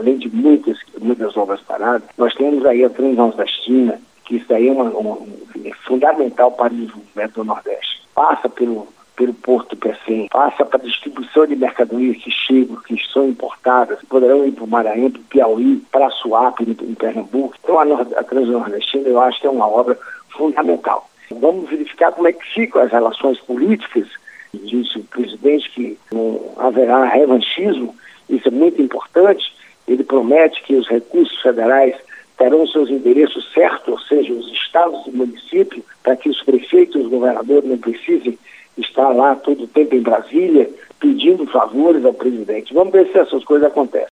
além de muitas obras paradas, nós temos aí a Transnordestina, que isso aí é fundamental para o desenvolvimento do Nordeste. Passa pelo Porto do Pecém, passa para a distribuição de mercadorias que chegam, que são importadas, poderão ir para o Maranhão, para o Piauí, para a Suape, em Pernambuco. Então a Transnordestina eu acho que é uma obra fundamental. Vamos verificar como é que ficam as relações políticas. Disse o presidente que não haverá revanchismo, isso é muito importante. Ele promete que os recursos federais terão seus endereços certos, ou seja, os estados e municípios, para que os prefeitos e os governadores não precisem estar lá todo o tempo em Brasília pedindo favores ao presidente. Vamos ver se essas coisas acontecem.